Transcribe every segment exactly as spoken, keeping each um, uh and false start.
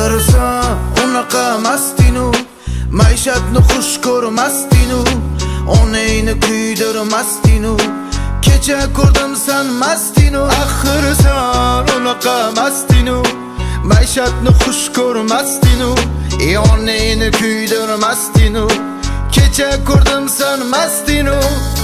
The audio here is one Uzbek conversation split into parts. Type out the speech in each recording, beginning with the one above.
Axir sen unaqa mastinu, maishatni xush ko'rmasdinu, onangni kuydirmasdinu. Kecha ko'rdim sen mastinu. Axir sen unaqa mastinu, maishatni xush ko'rmasdinu, onangni kuydirmasdinu. Kecha ko'rdim sen mastinu.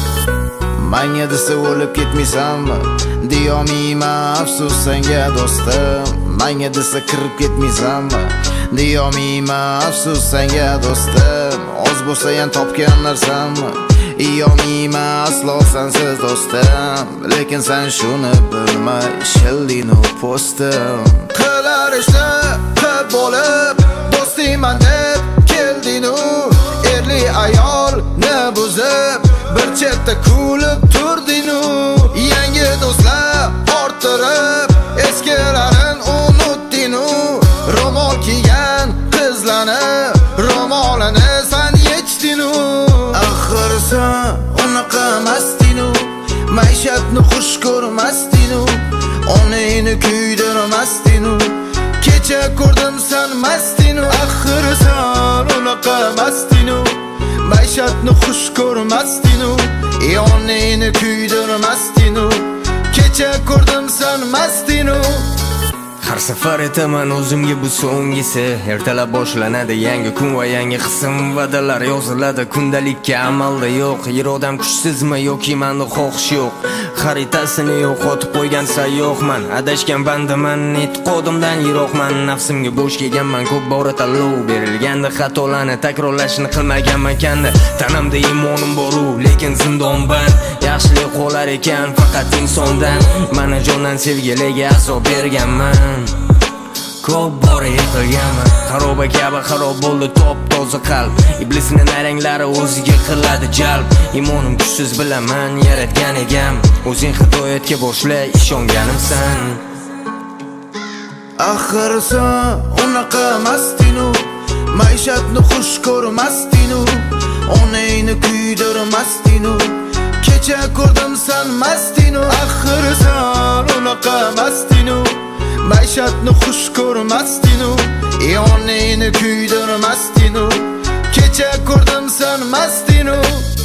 Manga desa o'lib ketmaysanmi? Deyolmayman afsus senga do'stim. Manga desa kirib ketmaysanmi? Deyolmayman afsus senga do'stim. Oz bo'lsa ham topgan narsammi? Deyolmayman aslo sensiz do'stim. Lekin sen shuni bilmay shildinu postim. Qilar ishni qilib bo'lib do'stingman deb keldinu. Erli ayol ne buzib bir chetda kulib turdinu. Yangi do'stlar orttirib eskilarin unutdinu. Ro'mol kiygan qizlarni ro'molini san yechdinu. Axir sen unaqa mastinu, maishatni xush ko'rmasdinu, onangni kuydirmasdinu. Kecha ko'rdim sen mastinu. Axir sen unaqa mastinu, maishatni xush ko'rmasdinu, onangni kuydirmasdinu. Kecha ko'rdim sen mastinu. Har safar aytaman o'zimga bu so'nggisi. Ertalab boshlanadi yangi kun va yangi qism. Va'dalar yoziladi kundalikka, amalda yo'q. Irodam kuchsizmi yoki menda xohish yo'q. Xaritasini yo'qotib qo'ygan sayyohman. Adashgan bandaman, e'tiqodimdan yiroqman. Nafsimga bo'sh kelganman, ko'p bora tanlov berilganda xatolarni takrorlashni qilmaganman kanda. Tanamda imonim bor-u, lekin zindon band. Yaxshilik qolar ekan faqat insondan. Mana jondan sevgilarga azob berganman. Ko'p bora yiqilganman, xaroba kabi xarob bo'ldi top toza qalb. Iblisning naranglari o'ziga qiladi jalb. Imonim kuchsiz bilaman yaratgan egam. O'zing hidoyatga boshla ishonganimsan. Axir sen unaqa mastinu, maishatni xush ko'rmasdinu, onangni kuydirmasdinu. Kecha ko'rdim sen mastinu. Axir sen unaqa mastinu, maishatni xush ko'rmasdinu, onangni kuydirmasdinu. Kecha ko'rdim sen mastinu.